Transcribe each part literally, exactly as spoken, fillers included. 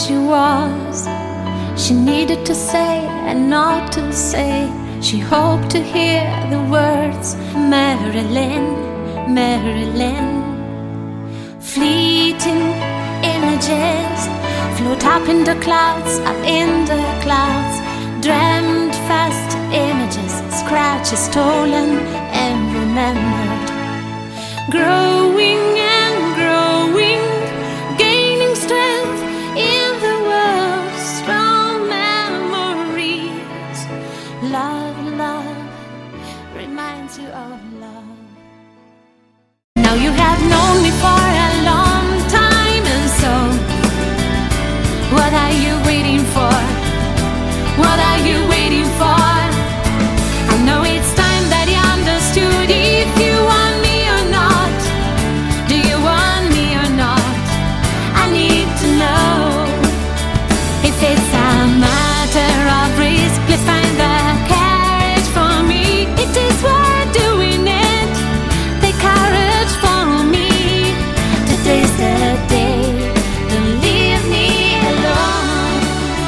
she was. She needed to say and not to say. She hoped to hear the words Marilyn, Marilyn. Fleeting images float up in the clouds, up in the clouds. Dreamed fast images, scratches stolen and remembered. Growing and growing, gaining strength in the world. Strong memories. Love, love reminds you of love. Now you have known me for a long time, and so what are you waiting for? What are you waiting for? I know it's time that you understood if you want me or not. Do you want me or not? I need to know. If it's a matter of risk, please find the courage for me. It is worth doing it. The courage for me. Today's the day. Don't leave me alone.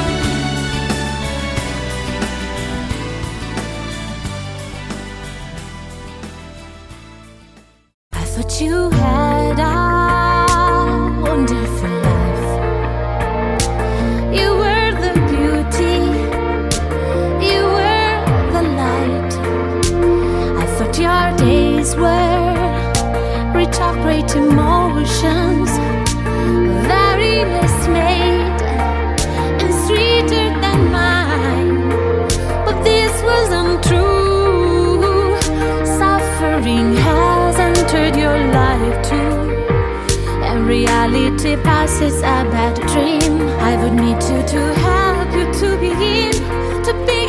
I thought you had a wonderful life. You were the beauty, you were the light. I thought your days were rich of great emotions, very dismayed and sweeter than mine. But this wasn't true. Suffering has entered your life too, and reality passes a bad dream. I would need you to help you to begin to be